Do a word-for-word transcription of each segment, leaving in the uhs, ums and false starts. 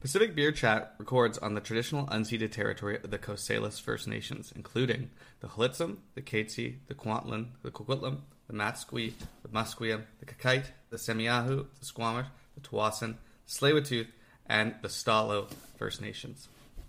Pacific Beer Chat records on the traditional unceded territory of the Coast Salish First Nations, including the Hlitsum, the Katzie, the Kwantlen, the Coquitlam, the Matsqui, the Musqueam, the Kakite, the Semiahmoo, the Squamish, the Tawasin, the Tsleil-Waututh, and the Stalo First Nations.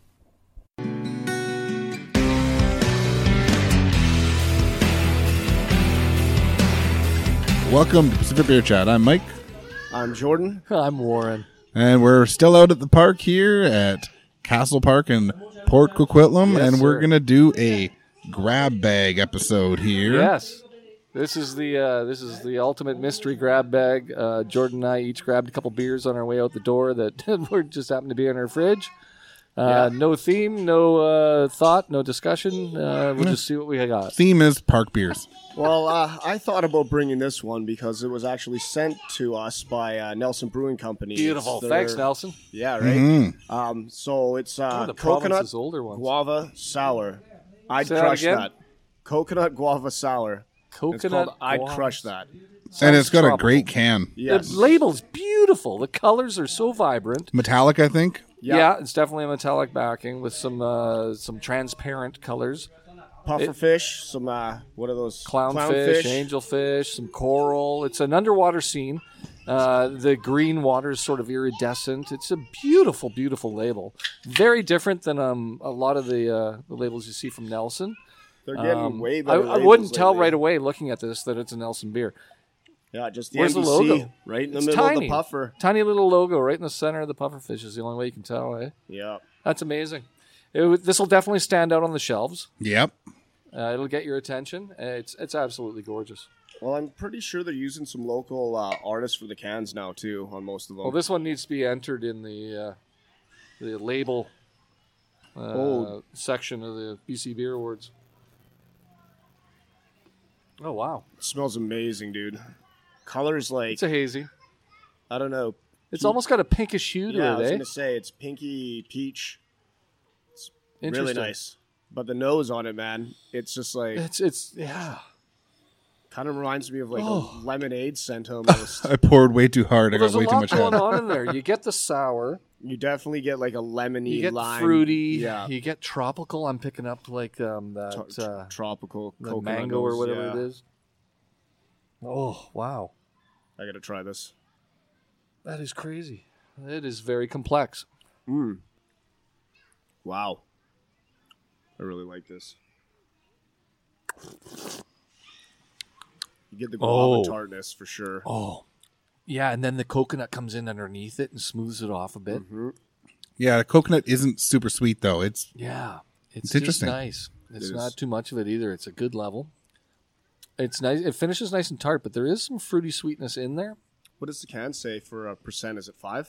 Welcome to Pacific Beer Chat. I'm Mike. I'm Jordan. I'm Warren. And we're still out at the park here at Castle Park in Port Coquitlam, Yes, and we're sir. going to do a grab bag episode here. Yes. This is the uh, this is the ultimate mystery grab bag. Uh, Jordan and I each grabbed a couple beers on our way out the door that were just happened to be in our fridge. Uh, Yeah. No theme, no uh, thought, no discussion. Uh, we'll just see what we got. Theme is park beers. Well, uh, I thought about bringing this one because it was actually sent to us by uh, Nelson Brewing Company. Beautiful. It's their- Thanks, Nelson. Yeah, right. Mhm. Um, so it's uh, One of the coconut province's older ones. guava sour. I'd Say that crush again? that. Coconut guava sour. It's Coconut. called I'd guava. crush that. And it's got a tropical. great can. Yes. The label's beautiful. The colors are so vibrant. Metallic, I think. Yeah. Yeah, it's definitely a metallic backing with some uh, some transparent colors. Puffer It- fish. Some uh, what are those? Clownfish, Clownfish. angelfish, some coral. It's an underwater scene. Uh, the green water is sort of iridescent. It's a beautiful, beautiful label. Very different than um, a lot of the, uh, the labels you see from Nelson. They're getting Um, way I, better. I labels wouldn't tell lately. right away looking at this that it's a Nelson beer. Yeah, just the Where's N the B C logo? right in the It's middle tiny. of the puffer. Tiny little logo right in the center of the pufferfish is the only way you can tell, eh? Yeah. That's amazing. This will definitely stand out on the shelves. Yep. Uh, it'll get your attention. Uh, It's it's absolutely gorgeous. Well, I'm pretty sure they're using some local uh, artists for the cans now too on most of them. Well, this one needs to be entered in the uh, the label uh, Oh. section of the B C Beer Awards. Oh wow, It smells amazing, dude. Colors like it's a hazy. I don't know. It's Pe- almost got a pinkish hue to Yeah, I was it, eh? gonna say it's pinky peach. Really Interesting. nice. But the nose on it, man, it's just like It's it's yeah. kind of reminds me of like Oh. a lemonade scent almost. I poured way too hard. I Well, got there's a way too lot much going head. on in there. You get the sour, You definitely get like a lemony, you get lime, fruity, yeah, you get tropical. I'm picking up like um, that tro- tr- uh, tropical the coconut mango or nose, whatever yeah. it is. Oh wow, I gotta try this. that is crazy. It is very complex. Mm. Wow. I really like this. You get the guava Oh. tartness for sure. Oh, yeah, and then the coconut comes in underneath it and smooths it off a bit. Mhm. Yeah, coconut isn't super sweet, though. It's Yeah, it's, It's just interesting. nice. It's It not is. too much of it either. It's a good level. It's nice. It finishes nice and tart, but there is some fruity sweetness in there. What does the can say for a percent? Is it five?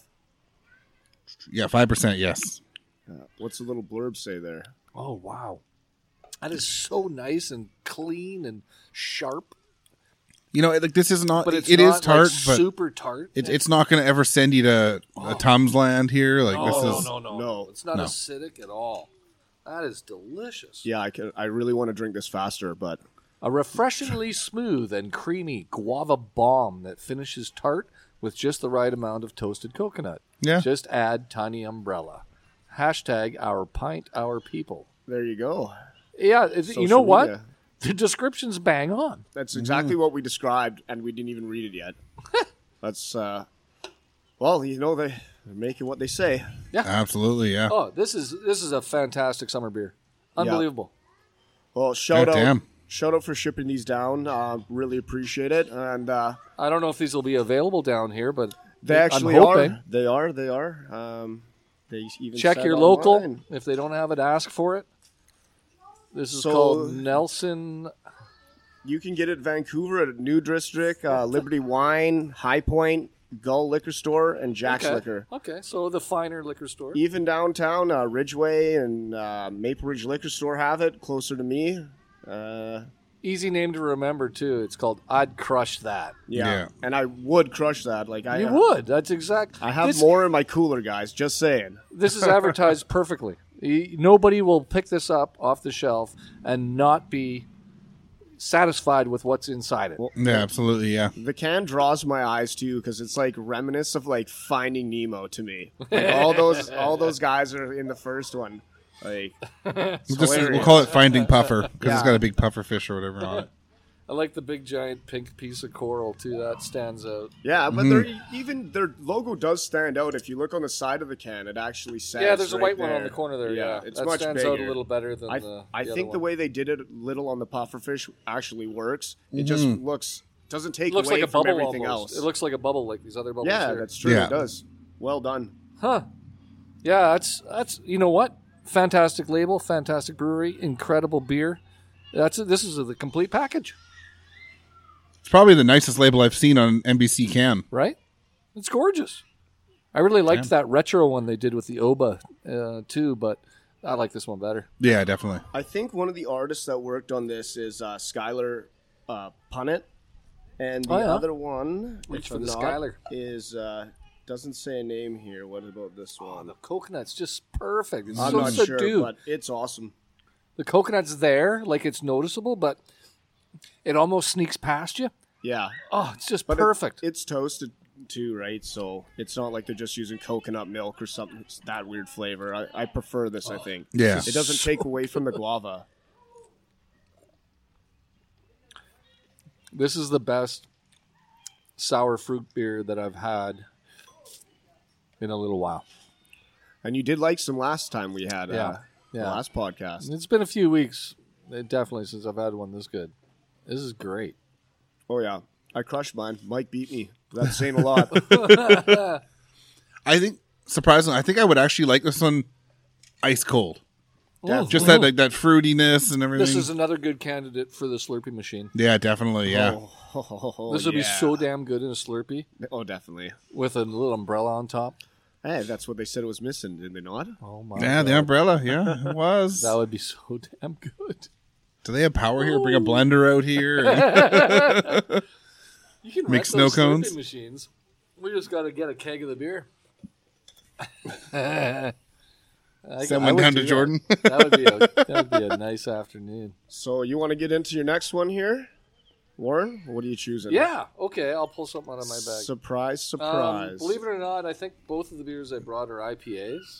yeah, five percent. Yes. Uh, what's the little blurb say there? Oh wow, that is so nice and clean and sharp. You know, like this is not. But it's it not is tart, like but super tart. it, it's not going to ever send you to a Tums land here. Like oh, this no, is. no, no, no. It's not No. acidic at all. That is delicious. Yeah, I can. I really want to drink this faster, but A refreshingly smooth and creamy guava bomb that finishes tart with just the right amount of toasted coconut. Yeah. Just add tiny umbrella. Hashtag our pint, our people. there you go. Yeah, it- you Social know what? media. The description's bang on. That's exactly what we described, and we didn't even read it yet. That's uh, well, you know they, they're making what they say. Absolutely, yeah. Oh, this is this is a fantastic summer beer. Unbelievable. Well, shout out, Goddamn. shout out for shipping these down. Uh, really appreciate it, and uh, I don't know if these will be available down here, but they actually I'm hoping. are. They are. They are. Um, they even Check said your online. local. If they don't have it, ask for it. This is So- called Nelson. You can get it Vancouver at New District, uh, Liberty Wine, High Point, Gull Liquor Store, and Jack's okay. Liquor. Okay, so the finer liquor store. Even downtown, uh, Ridgeway and uh, Maple Ridge Liquor Store have it closer to me. Uh, Easy name to remember too. It's called I'd Crush That. yeah. Yeah. and I would crush that. Like I, You uh, would. That's exact. I have this, more in my cooler, guys. Just saying. This is advertised perfectly. Y- Nobody will pick this up off the shelf and not be satisfied with what's inside it. Well, Yeah, absolutely. Yeah. The can draws my eyes too because it's like reminiscent of like Finding Nemo to me. Like all those all those guys are in the first one. Like it's We'll, just, we'll hilarious. call it Finding Puffer because it's Yeah. got a big puffer fish or whatever on it. I like the big giant pink piece of coral too. That stands out. Yeah, but Mm-hmm. they're even their logo does stand out. If you look on the side of the can, it actually says. Yeah, there's a right white one there. on the corner there. Yeah, it's that much stands bigger. out a little better than I, the. I the think other the one. way they did it little on the pufferfish actually works. It just Mm-hmm. looks doesn't take It looks away like a from bubble everything almost. else. It looks like a bubble, like these other bubbles. yeah, here. that's true. Yeah. It does. Well done. Huh. Yeah, that's that's you know what? Fantastic label, fantastic brewery, incredible beer. That's this is the complete package, It's probably the nicest label I've seen on N B C can. right? It's gorgeous. I really liked Yeah. that retro one they did with the Oba uh, too, but I like this one better. Yeah, definitely. I think one of the artists that worked on this is uh, Skylar uh, Punnett, and the Oh, yeah. other one, Reach if for I'm the not, Skylar. is uh, doesn't say a name here. What about this one? The coconut's just perfect. It's I'm so not subdued. sure, but it's awesome. The coconut's there, like it's noticeable, but it almost sneaks past you. Yeah, Oh, it's just but it- perfect. it's toasted too, right? So it's not like they're just using coconut milk or something. It's that weird flavor. I, I prefer this. I think. Yeah. It doesn't take away from the guava. This is the best sour fruit beer that I've had in a little while. And you did like some last time we had. Yeah, Uh, yeah. The last podcast. It's been a few weeks, uh, definitely, since I've had one this good. This is great. Oh yeah, I crushed mine. Mike beat me. That's saying a lot. I think surprisingly, I think I would actually like this one ice cold. Yeah, Oh, Just that like that fruitiness and everything. This is another good candidate for the Slurpee machine. yeah, definitely. Yeah. Oh, This would be yeah. so damn good in a Slurpee Oh, definitely. with a little umbrella on top. Hey, that's what they said it was missing, did they not? Oh my Yeah, god. the umbrella. Yeah, it was. That would be so damn good. Do they have power here? Bring a blender out here. You can Make rent snow those Slurpee cones? machines. We just got to get a keg of the beer. I, Send I one would down do to that. Jordan. That would be a that would be a nice afternoon. So you want to get into your next one here, Warren? What are you choosing? Yeah. Okay. I'll pull something out of my bag. Surprise, Um, surprise. believe it or not, I think both of the beers I brought are I P As.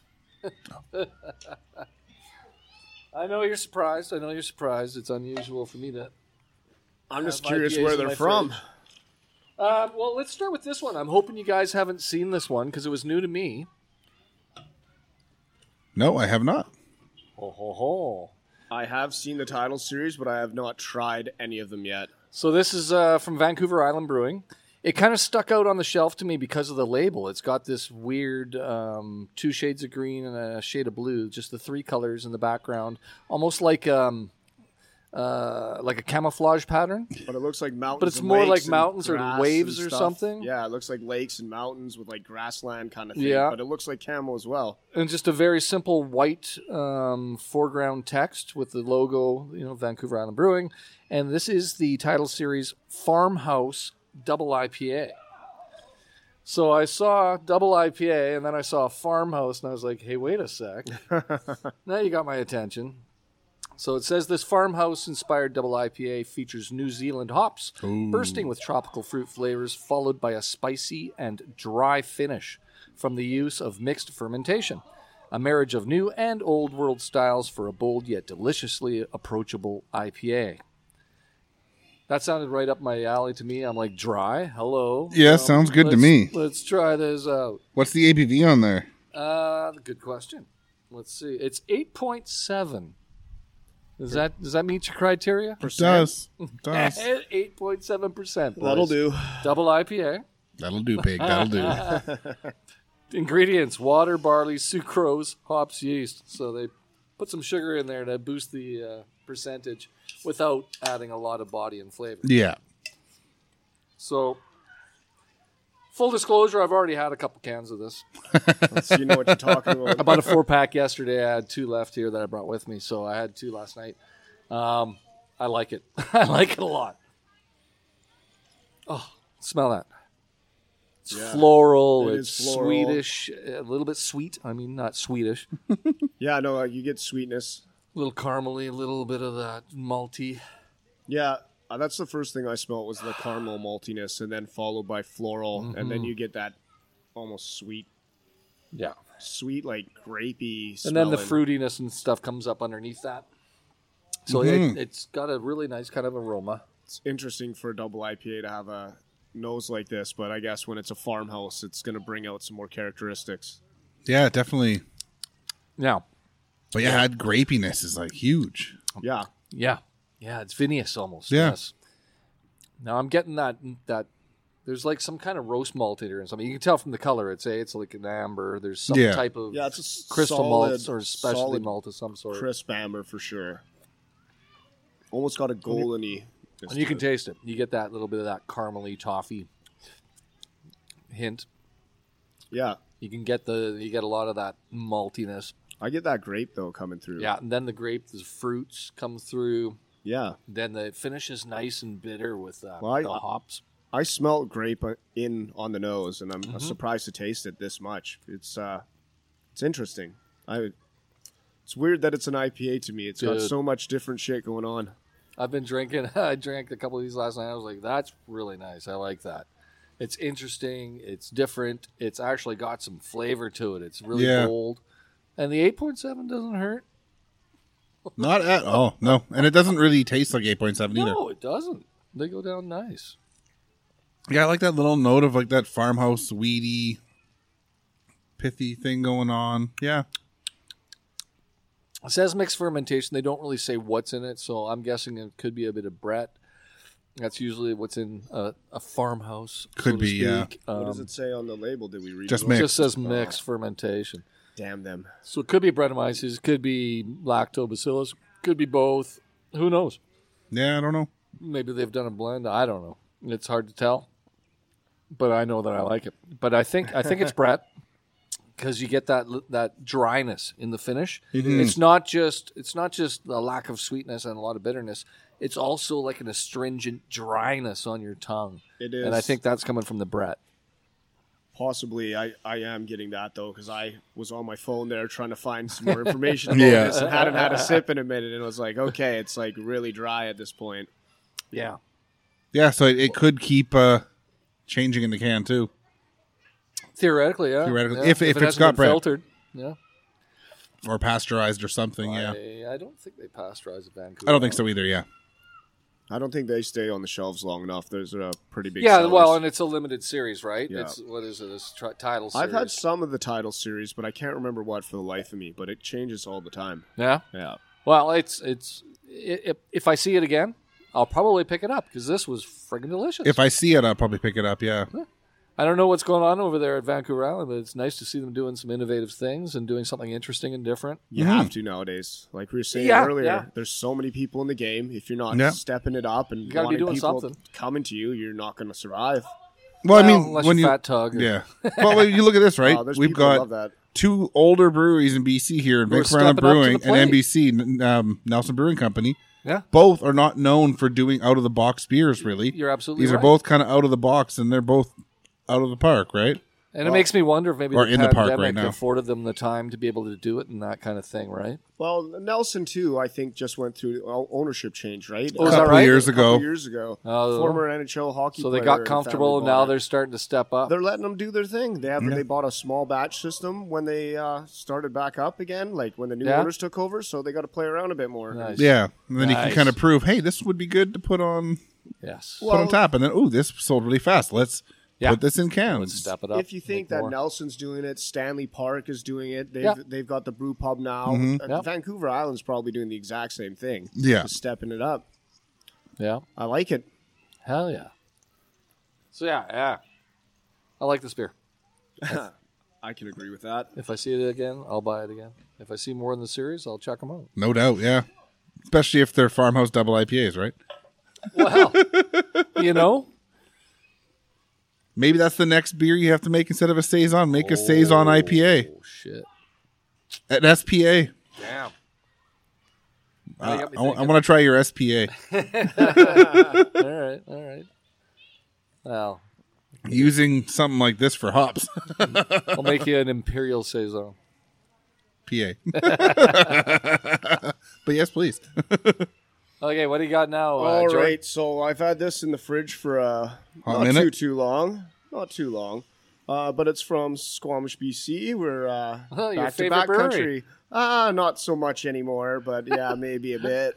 I know you're surprised. I know you're surprised. It's unusual for me to. I'm just have curious I P As where in they're my from. fridge. Uh, well, let's start with this one. I'm hoping you guys haven't seen this one because it was new to me. No, I have not. Ho ho ho! I have seen the title series, but I have not tried any of them yet. So this is uh, from Vancouver Island Brewing. It kind of stuck out on the shelf to me because of the label. It's got this weird um, two shades of green and a shade of blue, just the three colors in the background, almost like um, uh, like a camouflage pattern. But it looks like mountains. But it's and more lakes like and mountains or grass waves and or stuff. something. Yeah, it looks like lakes and mountains with like grassland kind of thing. Yeah. But it looks like camo as well. And just a very simple white um, foreground text with the logo, you know, Vancouver Island Brewing. And this is the title series Farmhouse Double I P A. So I saw Double I P A, and then I saw Farmhouse, and I was like, hey, wait a sec. Now you got my attention. So it says this farmhouse-inspired double I P A features New Zealand hops, bursting with tropical fruit flavors, followed by a spicy and dry finish from the use of mixed fermentation. A marriage of new and old world styles for a bold yet deliciously approachable I P A. That sounded right up my alley to me. I'm like, dry? Hello? Yeah, sounds good to let's- me. Let's try this out. What's the A B V on there? Uh, good question. Let's see. It's eight point seven. Does that does that meet your criteria? It does. It does. eight point seven percent. That'll do. Double I P A. That'll do, pig. That'll do. Ingredients: water, barley, sucrose, hops, yeast. So they put some sugar in there to boost the uh, percentage without adding a lot of body and flavor. Yeah. So, full disclosure, I've already had a couple cans of this. So you know what you're talking about. I bought a four pack yesterday. I had two left here that I brought with me, so I had two last night. Um, I like it. I like it a lot. Oh, smell that. It's Yeah, floral. it It's is floral. Swedish. A little bit sweet. I mean, not Swedish. Yeah, no, uh, you get sweetness. A little caramely. A little bit of that malty. Yeah, uh, that's the first thing I smelled was the caramel maltiness, and then followed by floral, Mm-hmm. and then you get that almost sweet, Yeah. sweet like grapey. And then the smelling. fruitiness and stuff comes up underneath that. So Mhm. it, it's got a really nice kind of aroma. It's interesting for a double I P A to have a nose like this, but I guess when it's a farmhouse, it's going to bring out some more characteristics. Yeah, definitely. Yeah. But yeah, that grapiness is like huge. Yeah, Yeah. Yeah, it's vinous almost. Yeah. Yes. Now I'm getting that that there's like some kind of roast malt in here and something. You can tell from the color. It's a it's like an amber. There's some Yeah. type of yeah, it's a s- crystal solid, malt or specialty solid malt of some sort. crisp amber for sure. Almost got a goldeny. And you can taste it. You get that little bit of that caramely toffee hint. Yeah, You can get the you get a lot of that maltiness. I get that grape though coming through. Yeah, and then the grape, the fruits come through. yeah. Then the finish is nice and bitter with uh, Well, I- the hops. I smelled grape uh, in on the nose, and I'm Mm-hmm. surprised to taste it this much. It's uh, it's interesting. I. It's weird that it's an I P A to me. It's got Dude. so much different shit going on. I've been drinking. I drank a couple of these last night. I was like, that's really nice. I like that. It's interesting. It's different. It's actually got some flavor to it. It's really Yeah. bold. And the eight point seven doesn't hurt. Not at all. No. And it doesn't really taste like eight point seven either. No, it doesn't. They go down nice. Yeah, I like that little note of like that farmhouse weedy, pithy thing going on. Yeah. It says mixed fermentation. They don't really say what's in it, so I'm guessing it could be a bit of Brett. That's usually what's in a, a farmhouse. so Could to be, yeah. speak. What Um, does it say on the label? Did we read Just it? It mixed. just says mixed fermentation. Damn them. So it could be Brettanomyces, it could be lactobacillus, could be both. Who knows? Yeah, I don't know. Maybe they've done a blend. I don't know. It's hard to tell. But I know that I like it. But I think I think it's Brett because you get that that dryness in the finish. It's not just it's not just a lack of sweetness and a lot of bitterness. It's also like an astringent dryness on your tongue. It is. And I think that's coming from the Brett. Possibly, I, I am getting that though, because I was on my phone there trying to find some more information about Yeah. this and hadn't had a sip in a minute, and I was like, okay, it's like really dry at this point. Yeah. Yeah, so it, it could keep uh, changing in the can too. Theoretically, yeah. Theoretically. Yeah. If- if it it's hasn't got been Brett. filtered. Yeah. Or pasteurized or something, yeah. I, I don't think they pasteurize at Vancouver. I don't think so either, yeah. I don't think they stay on the shelves long enough. There's a pretty big. Yeah, sellers. well, and it's a limited series, right? Yeah. It's what is it? This tri- title series. I've had some of the title series, but I can't remember what for the life of me. But it changes all the time. Yeah. Yeah, Well, it's it's if, if I see it again, I'll probably pick it up because this was friggin' delicious. If I see it, I'll probably pick it up, yeah. I don't know what's going on over there at Vancouver Island, but it's nice to see them doing some innovative things and doing something interesting and different. you Mhm. have to nowadays. Like we were saying Yeah, earlier, yeah. there's so many people in the game. If you're not Yeah. stepping it up and gotta be wanting doing people something. coming to you, you're not going to survive. Well, I mean, unless when you're you fat tug. or- yeah. Well, well, you look at this, right? Wow, there's We've people who got love that. two older breweries in B C here, Who are Vancouver Island stepping up to Brewing the and plate. N B C, n- um, Nelson Brewing Company. Yeah. Both are not known for doing out of the box beers, really. You're absolutely These right. are both kind of out of the box, and they're both out of the park, right? And it makes me wonder if maybe Or the in the park pandemic right now. afforded them the time to be able to do it and that kind of thing, right? Well, Nelson too, I think, just went through o- ownership change, right? Oh, A is that couple right? years A couple ago. years ago, Oh. former N H L hockey. So they player got and comfortable, and family now bought it. they're starting to step up. They're letting them do their thing. They have Yeah. they bought a small batch system when they uh, started back up again, like when the new Yeah. owners took over. So they got to play around a bit more. Nice. Yeah. And then you can Nice. kind of prove, hey, this would be good to put on Yes. put on Well- tap. And then, ooh, this sold really fast. Let's Yeah. put this in cans. Let's step it up. If you think make that more. Nelson's doing it, Stanley Park is doing it. They've Yeah. they've got the brew pub now. Mhm. Uh, Yep. Vancouver Island's probably doing the exact same thing. Yeah. Just stepping it up. Yeah. I like it. Hell yeah. So yeah, yeah. I like this beer. I can agree with that. If I see it again, I'll buy it again. If I see more in the series, I'll check them out. No doubt, yeah. Especially if they're farmhouse double I P As, right? Well, you know, Maybe that's the next beer you have to make instead of a Saison. Make a Saison I P A. Oh shit! An S P A. Damn. Uh, got me I, thinking. want to try your S P A. all right, all right. Well, Using something like this for hops. I'll make you an imperial saison. P A. But yes, please. Okay, what do you got now? Uh, All Jordan? right, so I've had this in the fridge for uh, Hot not minute? too too long, not too long, uh, but it's from Squamish, B C. We're uh, Oh, your back to favorite back brewery. country. Ah, not so much anymore, but yeah, maybe a bit.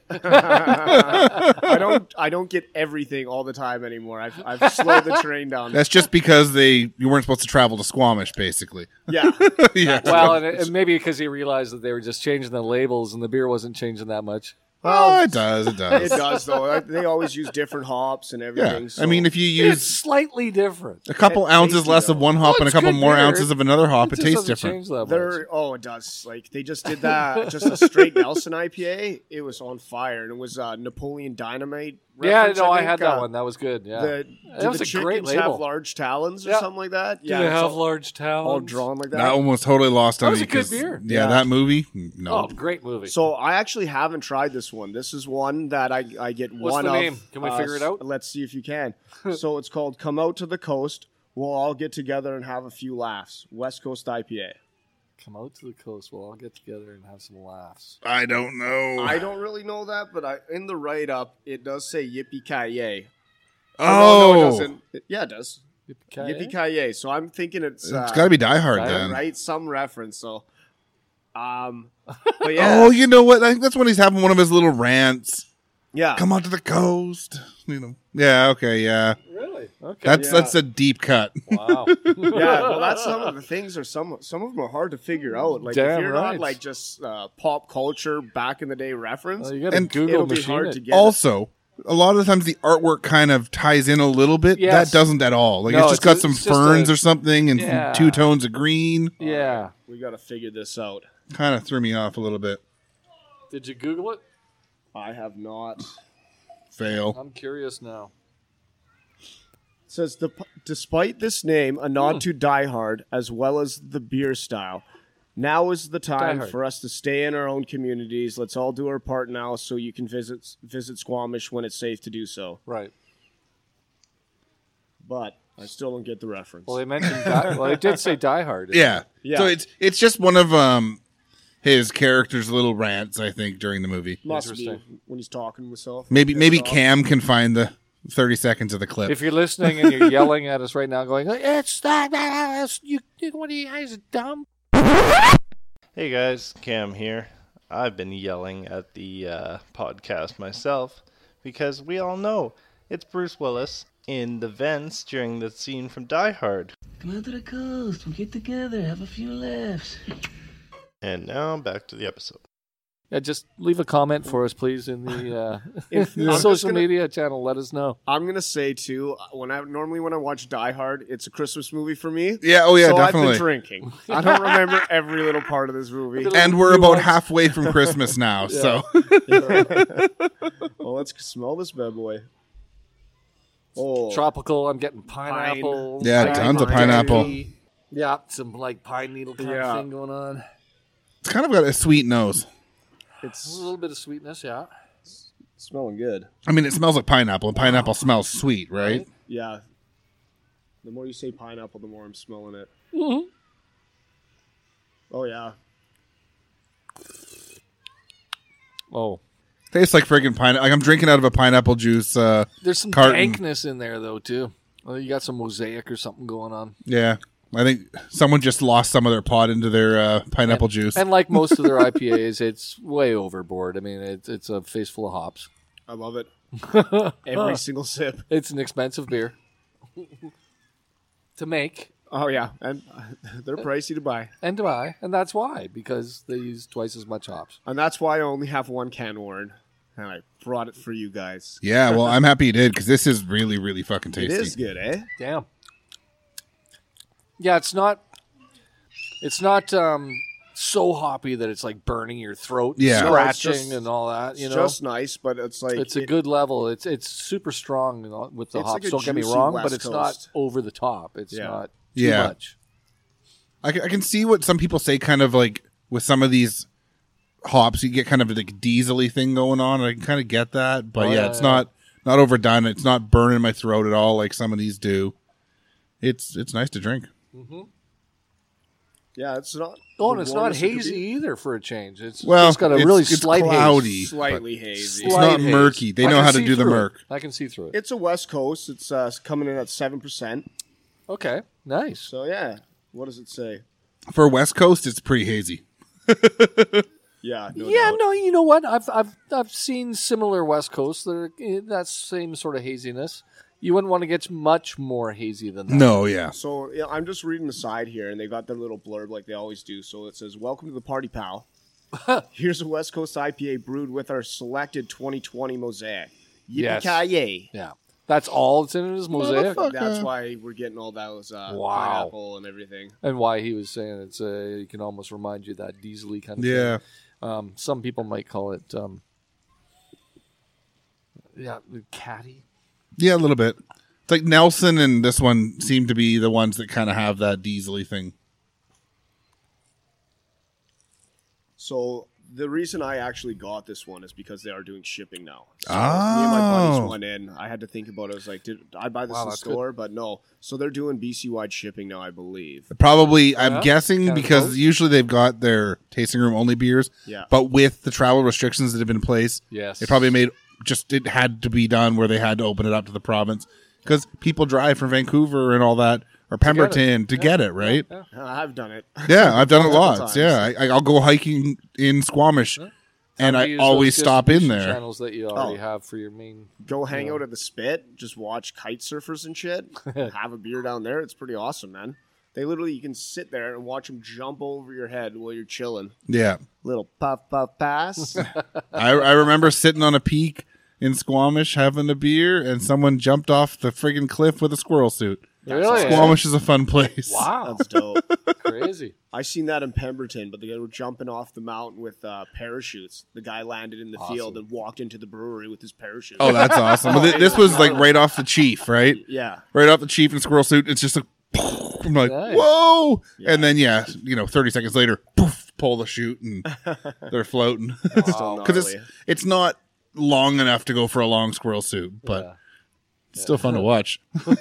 I don't, I don't get everything all the time anymore. I've, I've slowed the train down. That's just because they you weren't supposed to travel to Squamish, basically. Yeah, Yeah. Well, and, and maybe because he realized that they were just changing the labels and the beer wasn't changing that much. Oh, it does. It does. it does though. Like, they always use different hops and Yeah. everything. So. I mean, if you It's use slightly different. a couple It's ounces tasty, less of though. one hop Oh, and a it's couple good more beer. ounces of another hop, it, just tastes doesn't different. change that much. They're, oh, it does. Like they just did that, just a straight Nelson I P A. It was on fire, and it was uh, Napoleon Dynamite. Yeah, reference, no, I, think. had that Uh, one. That was good. Yeah, The, that do was the a great chickens have label. large talons or Yeah. something like that? Do Yeah, they it's have all, large talons? all drawn like that. That one was totally lost on That was me a good 'cause- beer. Yeah, Yeah. that movie. No. Oh, great movie. So I actually haven't tried this one. This is one that I I get What's one the of. name? Can we uh, figure it out? Let's see if you can. So it's called "Come Out to the Coast." We'll all get together and have a few laughs. West Coast I P A. Come out to the coast. We'll all get together and have some laughs. I don't know. I don't really know that, but I, in the write up it does say "Yippee Ki Yay." oh, no, no, it doesn't. It- yeah, it does. Yippee-ki-yay? Yippee Ki Yay. So I'm thinking it's it's uh, got to be Die Hard Die Hard, then. right, some reference. So, um, but yeah, Oh, you know what? I think that's when he's having one of his little rants. yeah. Come on to the coast. You know. Yeah. Okay. Yeah. Really? Okay. That's Yeah. that's a deep cut. wow. Yeah, well, that's some of the things. Are some some of them are hard to figure out. Like Damn if you're right. not like just uh, pop culture back in the day reference, Well, you got to And Google it'll be machine hard it. to get. Also, a lot of the times the artwork kind of ties in a little bit. Yes. That doesn't at all. Like No, it's just it's got a- some it's just ferns a- or something and Yeah. two tones of green. Yeah. We got to figure this out. Kind of threw me off a little bit. Did you Google it? I have not. Fail. I'm curious now. It says the, despite this name, a Hmm. nod to Die Hard as well as the beer style. Now is the time Hard. for us to stay in our own communities. Let's all do our part now, so you can visit visit Squamish when it's safe to do so. Right. But I still don't get the reference. Well, they mentioned. Die, well, it did say Die Hard. Yeah. Yeah. So it's it's just one of um his character's little rants, I think, during the movie. Must be Interesting. when he's talking to himself. Maybe Pissed maybe off. Cam can find the thirty seconds of the clip. If you're listening and you're yelling at us right now, going, "It's that, that you, what are you guys dumb?" Hey guys, Cam here. I've been yelling at the uh, podcast myself because we all know it's Bruce Willis in the vents during the scene from Die Hard. Come out to the coast. We'll get together, have a few laughs. And now back to the episode. Yeah, just leave a comment for us, please, in the, uh, If- in the I'm just social gonna- media channel. Let us know. I'm gonna say too. When I normally when I watch Die Hard, it's a Christmas movie for me. Yeah, oh yeah, so I've definitely. been drinking. I don't remember every little part of this movie. And we're New about ones. halfway from Christmas now, so Well, let's smell this bad boy. Oh, Tropical. I'm getting pineapple. Yeah, pine- tons of pine- pineapple. Yeah, some like pine needle kind Yeah. of thing going on. it's kind of got a sweet nose. A it's little bit of sweetness, yeah. smelling good. I mean, it smells like pineapple, and pineapple smells sweet, right? Yeah. The more you say pineapple, the more I'm smelling it. Mhm. Oh yeah. Oh, Tastes like friggin' pineapple. Like I'm drinking out of a pineapple juice. Uh, there's some Carton. dankness in there though too. Well, you got some mosaic or something going on. yeah, I think someone just lost some of their pot into their uh, pineapple juice. And like most of their I P As, it's way overboard. I mean, it's it's a face full of hops. I love it. Every single sip. It's an expensive beer to make Oh yeah, and uh, they're pricey to buy, and to buy, and that's why, because they use twice as much hops. and that's why I only have one can, Warren, and I brought it for you guys. Yeah, well, I'm happy you did because this is really, really fucking It tasty. is good, eh? Damn. Yeah, it's not. It's not um, so hoppy that it's like burning your throat, Yeah. No, it's scratching, just- and all that. You It's know, just nice, but it's like it's a it- good level. It's it's super strong you know, with the It's hops. like a Don't get me juicy wrong, West but it's not Coast. over the top. It's Yeah. not too Yeah. much. I, ca- I can see what some people say, kind of like with some of these hops, you get kind of like a diesely thing going on. I can kind of get that, but Oh, yeah, yeah, it's yeah. not not overdone. It's not burning my throat at all like some of these do. It's it's nice to drink. Yeah, it's not. Oh, and the it's not warmest it could hazy be. either for a change. It's Well, just got a it's- really it's slight cloudy. haze. Slightly hazy. It's Slight not haze. murky. They I know can how to see do the through it. murk. I can see through it. It's a West Coast. It's uh, coming in at seven percent. Okay, nice. So yeah, what does it say? For West Coast, it's pretty hazy. Yeah, no yeah, doubt. no, you know what? I've I've I've seen similar West Coast that are eh, that same sort of haziness. You wouldn't want to get much more hazy than that. No, yeah. So yeah, I'm just reading the side here, and they got their little blurb like they always do. So it says, "Welcome to the party, pal. Here's a West Coast I P A brewed with our selected twenty twenty Mosaic. Yes. Yippee-ki-yay!" Yeah, that's all that's in it is mosaic, Motherfucker. That's why we're getting all those uh, Wow. pineapple and everything. and why he was saying it's uh, it can almost remind you of that diesely kind of Yeah. thing. Um, some people might call it um, yeah, catty. Yeah, a little bit. It's like Nelson and this one seem to be the ones that kind of have that diesely thing. So the reason I actually got this one is because they are doing shipping now. So Oh. me and my buddies went in. I had to think about it. I was like, did I buy this Wow, in the that's store? But no. So they're doing B C-wide shipping now, I believe. Probably, I'm Yeah, guessing kinda because close. usually they've got their tasting room only beers. Yeah. But with the travel restrictions that have been in place, Yes. they probably made just it had to be done where they had to open it up to the province because people drive from Vancouver and all that or Pemberton to get it, right? Yeah. I've done it. Yeah, I've done it Multiple lots. times. Yeah, I, I'll go hiking in Squamish, and How I do you use always those stop in distribution there. Channels that you already Oh. have for your main. Go hang out at the Spit, just watch kite surfers and shit. Have a beer down there. It's pretty awesome, man. They literally, you can sit there and watch them jump over your head while you're chilling. Yeah, Little puff, puff, pass. I, I remember sitting on a peak in Squamish having a beer, and someone jumped off the friggin' cliff with a squirrel suit. Really? Squamish is a fun place. Wow, That's dope. crazy. I seen that in Pemberton, but they were jumping off the mountain with uh, parachutes. The guy landed in the field and walked into the brewery with his parachute. Oh, that's awesome. But thi- this was like right off the chief, right? yeah. Right off the chief in squirrel suit. It's just like, I'm like, Nice. whoa! And then, yeah, you know, thirty seconds later, poof, pull the chute, and they're floating. Still Because it's gnarly. it's not long enough to go for a long squirrel suit, but Yeah. it's still fun to watch.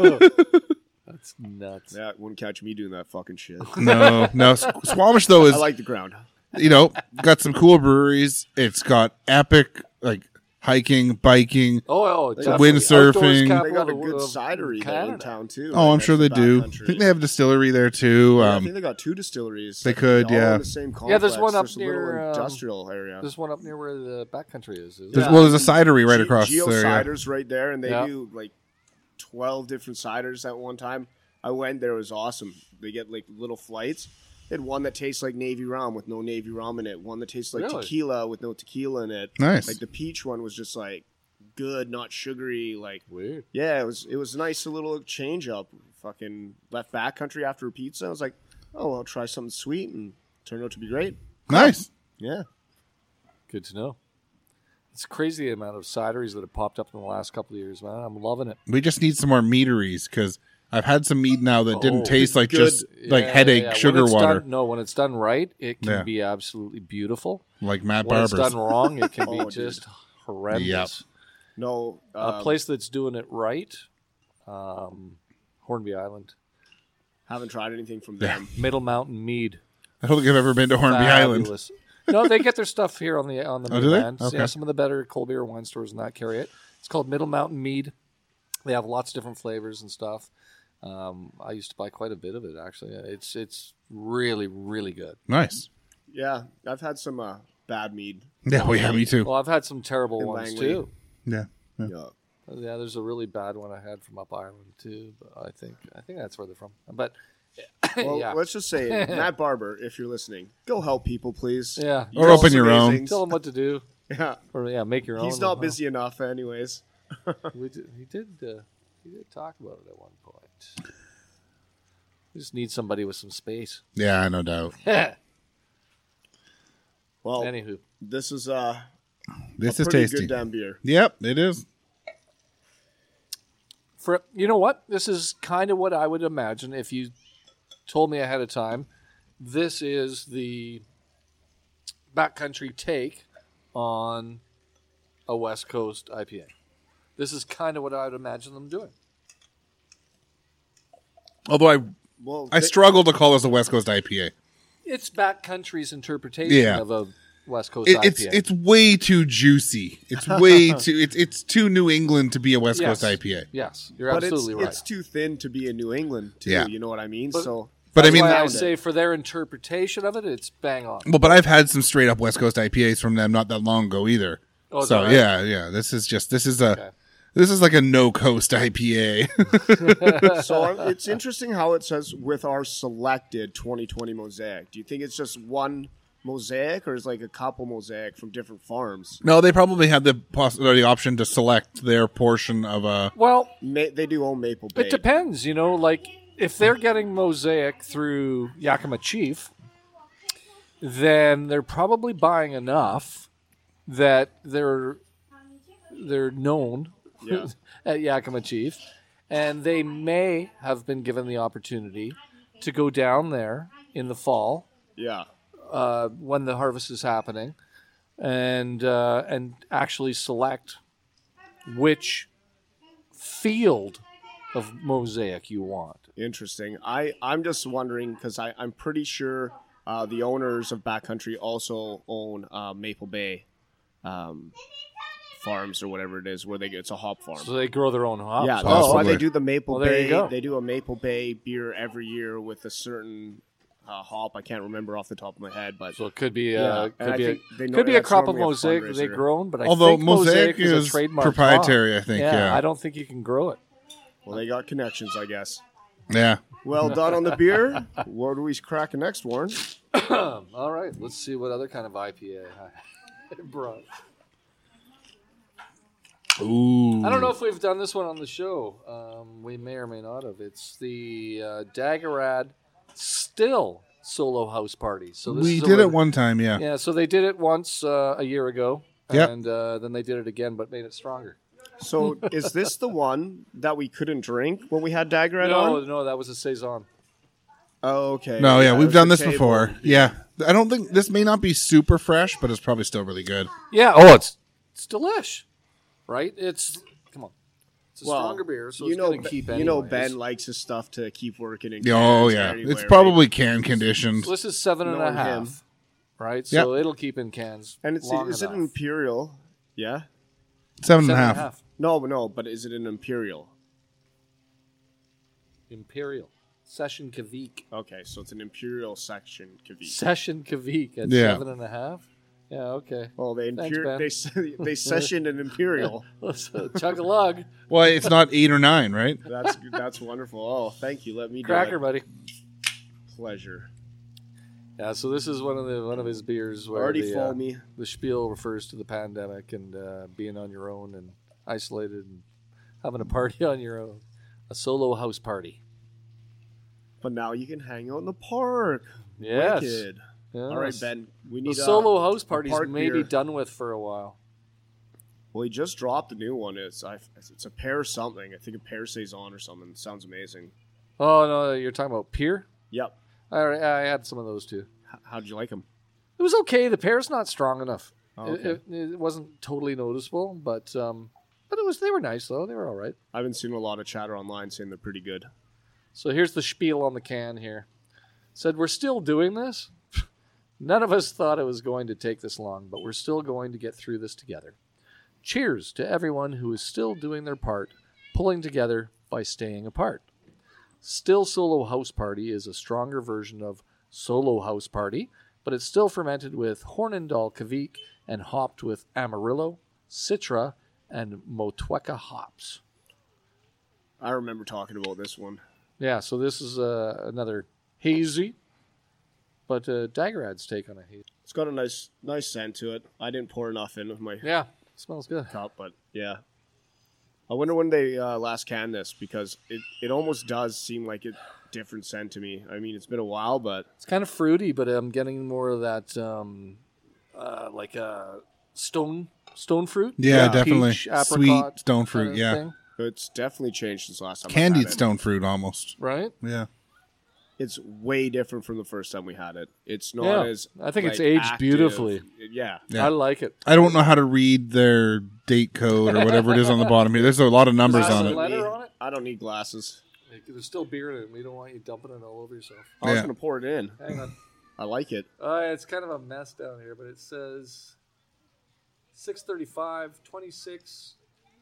That's nuts. Yeah, wouldn't catch me doing that fucking shit. No, no. S- Squamish though is I like the ground. you know got some cool breweries. It's got epic like hiking, biking. Oh, oh got wind definitely. Outdoors surfing. capital They got a of- good of cidery there in Canada. town too. Oh, I'm Like, sure they next to do. Backcountry. I think they have a distillery there too. Yeah, I Um, think they got two distilleries. they could, all yeah. In the same complex. Yeah, there's one up a little near, um, industrial area. There's one up near where the backcountry is. isn't there's, it? well, there's a cidery right Ge- across Geo there. yeah. Ciders right there, and they Yeah. do like twelve different ciders at one time. I went there; it was awesome. They get like little flights. They had one that tastes like Navy rum with no Navy rum in it. One that tastes like Really? tequila with no tequila in it. Nice. Like the peach one was just like good, not sugary. Like Weird. yeah, it was it was a nice little change up. Fucking left backcountry after a pizza. I was like, oh, I'll try something sweet, and turned out to be great. Nice. Yeah. Good to know. It's crazy the amount of cideries that have popped up in the last couple of years, man. I'm loving it. We just need some more meaderies because I've had some mead now that didn't Oh, taste like good. just like Yeah, headache yeah, yeah. sugar When it's water, Done, no, when it's done right, it can Yeah. be absolutely beautiful. like Matt When Barber's. it's done wrong, it can be Oh, dude. just horrendous. Yep. No. A um, place that's doing it right, um, Hornby Island, Haven't tried anything from Yeah. them. Middle Mountain Mead. I don't think I've ever been to Hornby Island. Fabulous. No, they get their stuff here on the on the Oh, do they? mainland. Okay. Yeah, some of the better cold beer wine stores and that carry it. It's called Middle Mountain Mead. They have lots of different flavors and stuff. Um, I used to buy quite a bit of it actually. It's it's really really good. Nice. Yeah, I've had some uh, bad mead. Yeah, well, yeah, me too. Well, I've had some terrible In ones Langley. too. Yeah. yeah. Yeah. Yeah, there's a really bad one I had from up Ireland too. But I think I think that's where they're from. But Well, yeah, let's just say, Matt Barber, if you're listening, go help people, please. yeah. Or You're open also your own. amazing. Tell them what to do, Yeah, or yeah, make your own. he's not Well, busy enough, anyways. We did, he did. Uh, he did talk about it at one point. We just need somebody with some space. Yeah, no doubt. Well, Anywho, this is uh, This a is pretty tasty. good damn beer. Yep, it is. for you know what, this is kind of what I would imagine if you told me ahead of time. This is the backcountry take on a West Coast I P A. This is kind of what I would imagine them doing. Although I Well, I they- struggle to call this a West Coast I P A. it's backcountry's interpretation Yeah. of a West Coast It, I P A. it's it's way too juicy. It's way too. It's it's too New England to be a West Yes. Coast I P A. Yes, you're But it's absolutely right. it's too thin to be in New England too. Yeah. You know what I mean? But- so But I That's mean, why I found say it. for their interpretation of it, it's bang on. well, but I've had some straight up West Coast I P As from them not that long ago either. Oh, is so that right? yeah, yeah. This is just this is a Okay. this is like a no coast I P A. so it's interesting how it says with our selected twenty twenty mosaic. Do you think it's just one mosaic or is like a couple mosaic from different farms? No, they probably had the poss- or the option to select their portion of a. Well, Ma- they do own Maple Bay. it depends, you know, like if they're getting mosaic through Yakima Chief, then they're probably buying enough that they're they're known Yeah. at Yakima Chief, and they may have been given the opportunity to go down there in the fall Yeah. uh, when the harvest is happening, and uh, and actually select which field of mosaic you want. Interesting. I, I'm just wondering because I'm pretty sure uh, the owners of Backcountry also own uh, Maple Bay um, Farms or whatever it is, where they get it's a hop farm. So they grow their own hops. yeah, that's Possibly. why they do the Maple Well, there you Bay. go. They do a Maple Bay beer every year with a certain uh, hop. I can't remember off the top of my head, but So it could be Yeah, uh, and could I be a, think they know could be a that's crop of normally a mosaic that they've fundraiser. grown, but I Although think mosaic is, is a trademark proprietary, crop. I think, Yeah, yeah. I don't think you can grow it. well, they got connections, I guess. Yeah. Well done on the beer. What do we crack next, Warren? All right, let's see what other kind of I P A I brought. Ooh. I don't know if we've done this one on the show. Um, we may or may not have. It's the uh, Daggerad Still Solo House Party. So this we is a did re- it one time, yeah. Yeah, so they did it once uh, a year ago, Yep. and uh, then they did it again, but made it stronger. So, is this the one that we couldn't drink when we had Daggerad no, on? no, that was a saison. Oh, okay. No, yeah, it we've was done the this table. before. Yeah. I don't think this may not be super fresh, but it's probably still really good. Yeah. Oh, it's it's delish, right? It's come on, it's a Well, stronger beer, so you it's know, gonna keep. you know, anyways. Ben likes his stuff to keep working. In Oh, cans yeah. anywhere, It's right? probably can conditioned. So this is seven and a Knowing half, him. right? So it'll keep in cans. and it's long is it enough. an imperial? Yeah. Seven and Seven a half. No, no, but is it an imperial? Imperial Session Kavik. Okay, so it's an imperial section. Kavik. Session Kavik at Yeah. seven and a half. Yeah, okay. Well, they Thanks, imper- Ben. they se- they sessioned an imperial. Let's uh, chug a lug. Well, it's not eight or nine, right? That's that's wonderful. Oh, thank you. Let me Cracker, do buddy. it. Pleasure. Yeah, so this is one of the one of his beers where Already the, full uh, me. the spiel refers to the pandemic and uh, being on your own and isolated and having a party on your own, a solo house party. But now you can hang out in the park. Yes. Wicked. Yeah, All right, s- Ben. We The need solo uh, house a parties park may be beer. done with for a while. Well, he just dropped a new one. It's I, it's a pear something. I think a pear saison or something. Sounds amazing. Oh no, you're talking about Pier? Yep. I, I had some of those too. H- how'd you like them? It was okay. The pear's not strong enough. Oh, It- okay. it, it wasn't totally noticeable, but um, but it was. They were nice though. They were all right. I've been seeing a lot of chatter online saying they're pretty good. So here's the spiel on the can here. Said we're still doing this. None of us thought it was going to take this long, but we're still going to get through this together. Cheers to everyone who is still doing their part, pulling together by staying apart. Still Solo House Party is a stronger version of Solo House Party, but it's still fermented with Hornindal Kavik and hopped with Amarillo, Citra, and Motueka hops. I remember talking about this one. Yeah, so this is uh, another hazy, but uh, Daggerad's take on a hazy. It's got a nice nice scent to it. I didn't pour enough in with my Yeah, smells good. cup, but yeah. I wonder when they uh, last canned this because it, it almost does seem like a different scent to me. I mean, it's been a while, but It's kind of fruity, but I'm getting more of that, um, uh, like uh, stone stone fruit. Yeah, Yeah. definitely. Peach, Sweet apricot stone kind fruit, of yeah. thing, it's definitely changed since last time. I Candied had it. stone fruit almost. right? Yeah. It's way different from the first time we had it. It's not Yeah. as I think it's like, aged active. beautifully. Yeah. Yeah. I like it. I don't know how to read their date code or whatever it is on the bottom here. There's a lot of numbers Has on a it. letter on it? I don't need glasses. Like, there's still beer in it. We don't want you dumping it all over yourself. I was Yeah. going to pour it in. Hang on. I like it. Uh, it's kind of a mess down here, but it says six thirty-five, twenty-six,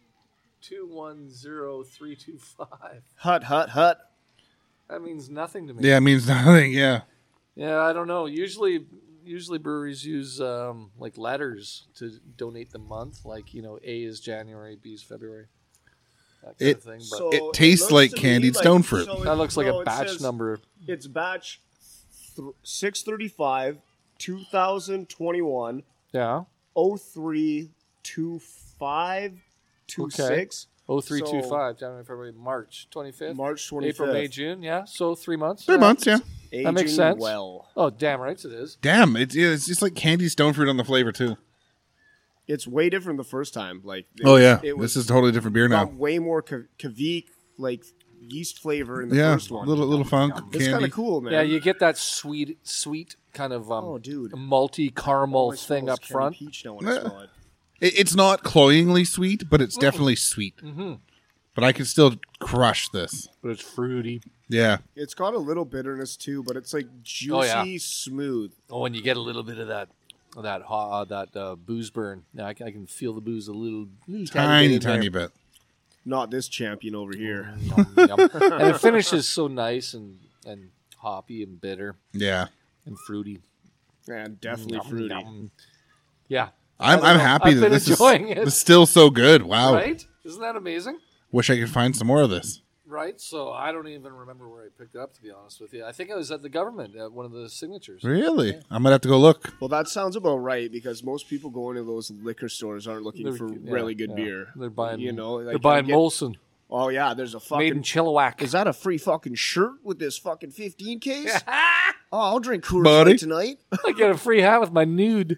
two one zero, three two five. Hut, hut, hut. That means nothing to me. Yeah, it means nothing. Yeah. Yeah, I don't know. Usually, usually breweries use um, like letters to donate the month. Like, you know, A is January, B is February. That kind It- of thing. But So It tastes looks like to me candied like- stone fruit. so it- that looks like no, a it batch says number. It's batch th- six thirty-five, two thousand twenty-one, Yeah. oh three two five two six, Oh three two So- five, January, February, March twenty-fifth. March twenty-fifth. April, May, June. Yeah. So three months. Three Yeah. months, yeah. Aging makes sense. well. Oh, damn right it is. Damn, it's yeah, it's just like candy stone fruit on the flavor too. It's way different the first time. Like, it Oh was- yeah, it was this is a totally different beer got now. way more ka- Kavik, like yeast flavor in the Yeah, first one. little little funk It's kind candy. of cool, man. Yeah, you get that sweet, sweet kind of um, Oh, dude. malty caramel I thing smell up candy front. Peach now when I Yeah. smell it. It, it's not cloyingly sweet, but it's definitely sweet. Mm-hmm. But I can still crush this. But it's fruity. Yeah, It's got a little bitterness too, but it's like juicy, Oh, yeah. smooth. Oh, and you get a little bit of that, of that uh, that uh, booze burn. Yeah, I, can- I can feel the booze a little, little tiny bit in tiny there. bit. Not this champion over here. Yum, yum. And it finishes so nice and and hoppy and bitter Yeah, and fruity. Man, definitely Yum, fruity. yum. Yeah, I'm don't I'm know. happy I've that been this is, enjoying it. this is still so good. Wow, right? Isn't that amazing? wish I could find some more of this. Right. So I don't even remember where I picked it up. To be honest with you, I think I was at the government at one of the signatures. Really, I might have to go look. Well, that sounds about right because most people going to those liquor stores aren't looking They're- for yeah, really good yeah. beer. They're buying, you know, they're like, buying get- Molson, Oh yeah, there's a made in fucking. Chilliwack. Is that a free fucking shirt with this fucking fifteen case? Oh, I'll drink Coors Buddy. Light tonight. I get a free hat with my nude.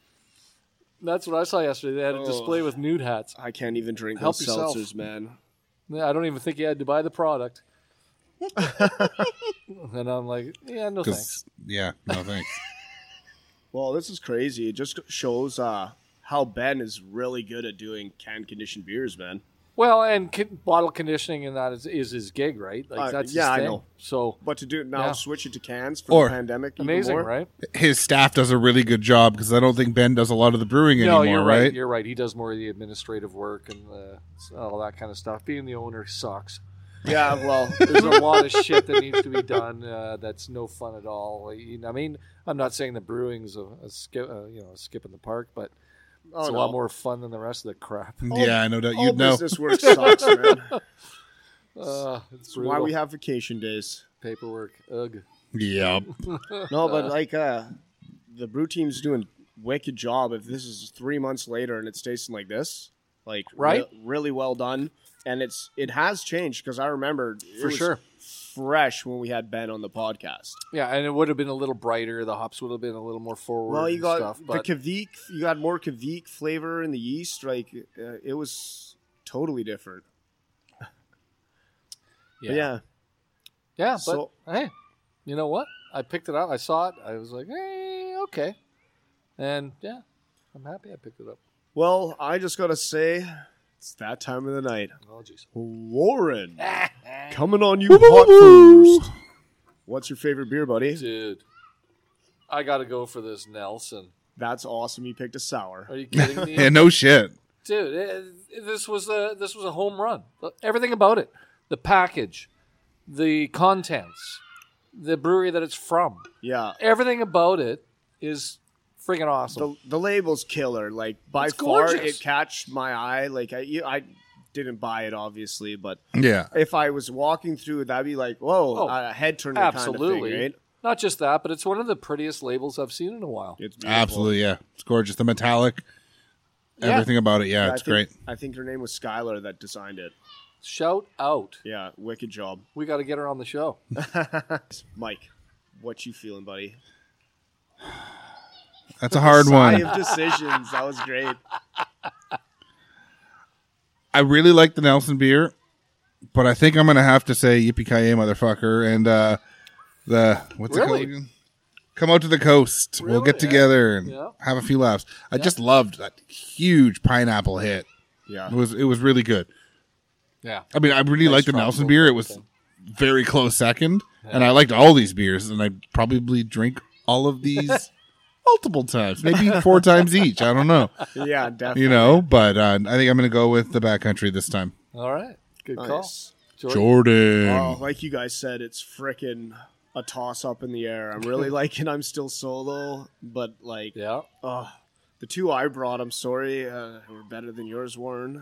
That's what I saw yesterday. They had a Oh. display with nude hats. I can't even drink Help those yourself. seltzers, man. Yeah, I don't even think you had to buy the product. And I'm like, yeah, no thanks. Because yeah, no thanks. Well, this is crazy. It just shows uh, how Ben is really good at doing canned conditioned beers, man. Well, and con- bottle conditioning and that is, is his gig, right? Like Uh, that's yeah, I his thing. know. So But to do it now, Yeah. switch it to cans for Or- the pandemic, even amazing, more. right? His staff does a really good job because I don't think Ben does a lot of the brewing No, anymore, you're right. right? You're right. He does more of the administrative work and uh, all that kind of stuff. Being the owner sucks. Yeah, well, There's a lot of shit that needs to be done. Uh, that's no fun at all. Like, you know, I mean, I'm not saying that brewing's a, a skip, uh, you know, a skip in the park, but oh, it's a no. lot more fun than the rest of the crap. Yeah, I know that All you'd know. business work sucks, man. Uh, it's That's why brutal. we have vacation days. paperwork. Ugh. Yep. No, but like uh, the brew team's doing wicked job. If this is three months later and it's tasting like this, like Right. re- really well done, and it's it has changed because I remember it For was sure. fresh when we had Ben on the podcast. Yeah, and it would have been a little brighter. The hops would have been a little more forward. Well, you and got stuff, but the Kavik, you got more Kavik flavor in the yeast. Like uh, it was totally different. yeah, But yeah, yeah. But So- hey, you know what? I picked it up. I saw it. I was like, hey, okay, and yeah, I'm happy I picked it up. well, I just gotta say, it's that time of the night. Oh, jeez. Warren, coming on you hot first. What's your favorite beer, buddy? Dude, I got to go for this Nelson. That's awesome. You picked a sour. Are you kidding me? Yeah, no shit. Dude, it, this was a this was a home run. Everything about it, the package, the contents, the brewery that it's from, Yeah. everything about it is freaking awesome. The, the label's killer. Like by It's far, gorgeous. it catched my eye. Like I, you- I didn't buy it obviously, but Yeah. if I was walking through, that'd be like, whoa, Oh, a head turner Absolutely, kind of thing, right? not just that, but it's one of the prettiest labels I've seen in a while. It's beautiful. Absolutely, yeah. It's gorgeous. The metallic, Yeah. everything about it. Yeah, Yeah, it's I think, great. I think her name was Skylar that designed it. Shout out! Yeah, wicked job, We got to get her on the show. Mike. What you feeling, buddy? That's a hard Sigh one. of decisions. That was great. I really like the Nelson beer, but I think I'm gonna have to say yippee ki yay, motherfucker, and uh, the what's it Really? called again? Come out to the coast. We'll Really? get together and Yeah. have a few laughs. I just loved that huge pineapple hit. Yeah. It was it was really good. Yeah, I mean, I really Nice liked the strong Nelson profile beer. It was thing. very close second, and I liked all these beers, and I probably drink all of these multiple times, maybe four times each. I don't know. Yeah, definitely. You know, but uh, I think I'm going to go with the backcountry this time. All right. Good call. Nice. Jordan. Jordan. Oh, like you guys said, it's frickin' a toss up in the air. I'm really liking I'm Still Solo, but like, Yeah. oh, the two I brought, I'm sorry, uh, were better than yours, Warren.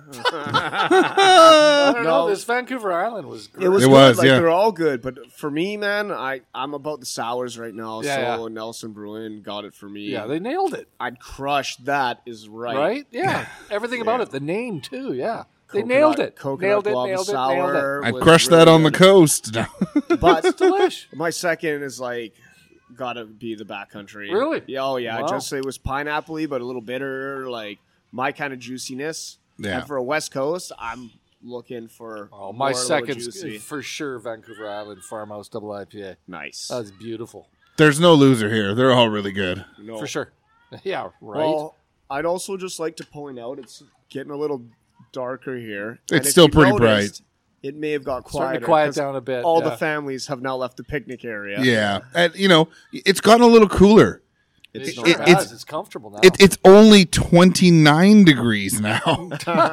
I don't know. No. This Vancouver Island was great. It was It good. was, like yeah. they're all good, but for me, man, I I'm about the sours right now. Yeah, so yeah. Nelson Bruin got it for me. Yeah, they nailed it. I'd crush that. Is right. Right? Yeah. Everything about Yeah. it. The name, too. Yeah. They Coconut- nailed it. Coconut Nailed it, guava nailed it, sour. nailed I'd was crush really that on the good. coast. But Delish. my second is like gotta be the backcountry. Really? Yeah. Oh yeah. Wow. Just it was pineapple-y, but a little bitter. Like my kind of juiciness. Yeah. And for a West Coast, I'm looking for. Oh, more, my a little second's juicy. for sure Vancouver Island Farmhouse Double I P A. Nice. That's beautiful. There's no loser here. They're all really good. no. For sure. Yeah, right? Well, I'd also just like to point out it's getting a little darker here. It's And if still you pretty noticed, It may have got Starting quieter. to quiet 'cause down a bit. All yeah. the families have now left the picnic area. Yeah. And, you know, it's gotten a little cooler. It's It not sure it- bad. has. it's- It's comfortable now. It, it's only twenty-nine degrees now.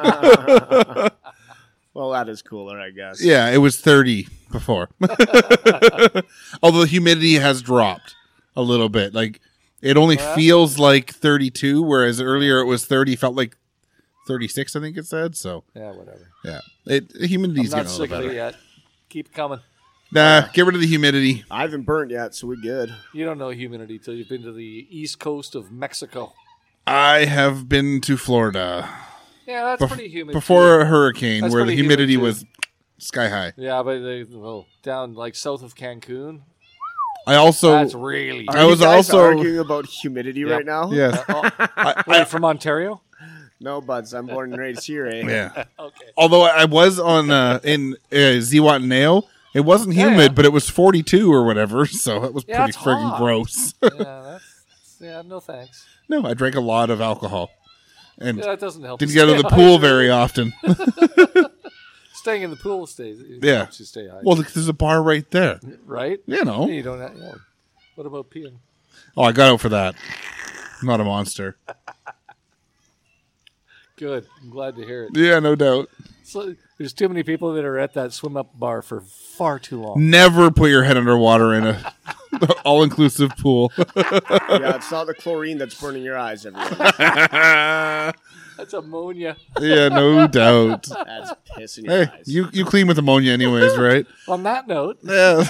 Well, that is cooler, I guess. Yeah, it was thirty before. Although the humidity has dropped a little bit. Like, it only Yeah. feels like thirty-two, whereas earlier it was thirty, felt like thirty-six, I think it said. So, yeah, whatever. yeah. It, the I'm humidity's not getting a sick little of it better. yet. Keep coming. Nah, get rid of the humidity. I haven't burnt yet, so we're good. You don't know humidity till you've been to the east coast of Mexico. I have been to Florida Yeah, that's bef- pretty humid. before a hurricane That's where the pretty humid, humidity too. was sky high. too. Yeah, but they, well, down like south of Cancun, I also, that's really. Are I was you guys also- arguing about humidity Yeah. right now? yeah, Oh, I, wait, from Ontario? No, buds. I'm born and raised here, eh? yeah. Okay. Although I was on uh, in uh, Zihuatanejo, it wasn't Yeah, humid, yeah. but it was forty-two or whatever, so it was Yeah, pretty it's friggin' hot. gross. Yeah, that's. Yeah, no thanks. No, I drank a lot of alcohol and Yeah, that doesn't help. didn't you get out of stay the pool hydrated. very often. Staying in the pool stays. It Yeah. helps you stay hydrated. Well, there's a bar right there. right? You know. You don't. Have, yeah. What about peeing? Oh, I got out for that. I'm not a monster. Good. I'm glad to hear it. Yeah, no doubt. So, there's too many people that are at that swim up bar for far too long. Never put your head underwater in a all-inclusive pool. Yeah, it's not the chlorine that's burning your eyes, everyone. That's ammonia. Yeah, no doubt. That's pissing your Hey, eyes. you you clean with ammonia anyways, right? On that note, Yeah.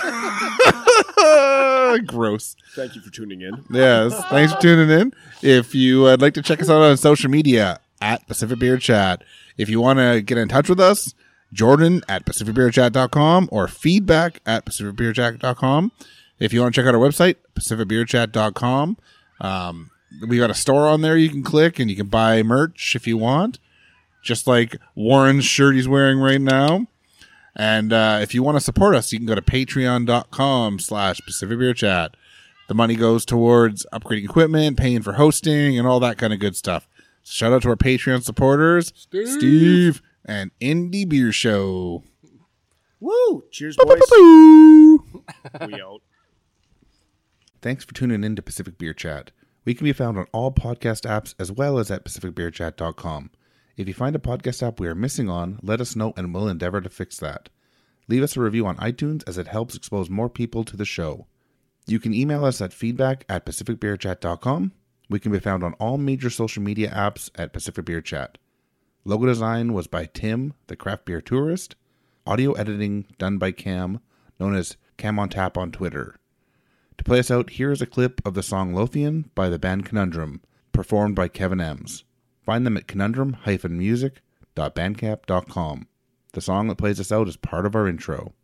Gross. Thank you for tuning in. Yes. Thanks for tuning in. If you would like to check us out on social media, at Pacific Beer Chat. If you want to get in touch with us, Jordan at pacific beer chat dot com or feedback at pacific beer chat dot com. If you want to check out our website, pacific beer chat dot com. Um, we got a store on there you can click and you can buy merch if you want, just like Warren's shirt he's wearing right now. And uh, if you want to support us, you can go to patreon dot com slash Pacific Beer Chat. The money goes towards upgrading equipment, paying for hosting, and all that kind of good stuff. Shout out to our Patreon supporters, Steve, Steve and Indie Beer Show. Woo! Cheers, boys. Boo. We out. Thanks for tuning in to Pacific Beer Chat. We can be found on all podcast apps as well as at pacific beer chat dot com. If you find a podcast app we are missing on, let us know and we'll endeavor to fix that. Leave us a review on iTunes as it helps expose more people to the show. You can email us at feedback at pacific beer chat dot com. We can be found on all major social media apps at Pacific Beer Chat. Logo design was by Tim, the craft beer tourist. Audio editing done by Cam, known as Cam on Tap on Twitter. To play us out, here is a clip of the song Lothian by the band Conundrum, performed by Kevin Ems. Find them at conundrum dash music dot bandcamp dot com. The song that plays us out is part of our intro.